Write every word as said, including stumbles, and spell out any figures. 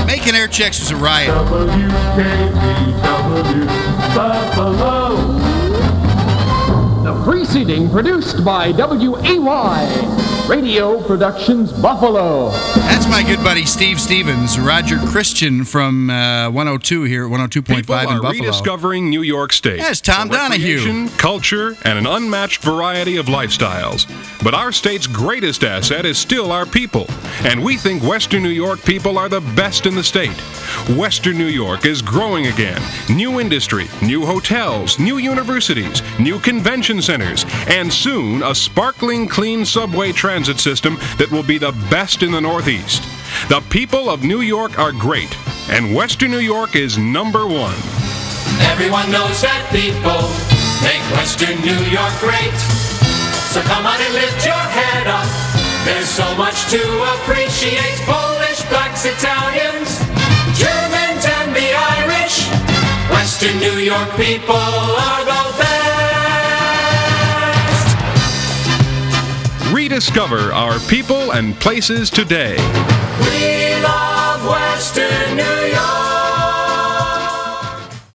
Making air checks was a riot. W K B W Buffalo. The preceding produced by W A Y. Radio Productions Buffalo. That's my good buddy Steve Stevens, Roger Christian from uh, one oh two here at one oh two point five in People are Buffalo. rediscovering New York State. Yes, Tom For Donahue. recreation, culture, and an unmatched variety of lifestyles. But our state's greatest asset is still our people. And we think Western New York people are the best in the state. Western New York is growing again. New industry, new hotels, new universities, new convention centers, and soon a sparkling clean subway transit system that will be the best in the Northeast. The people of New York are great, and Western New York is number one. Everyone knows that people make Western New York great. So come on and lift your head up. There's so much to appreciate. Polish, blacks, Italians, Germans, and the Irish. Western New York people are the best. Rediscover our people and places today. We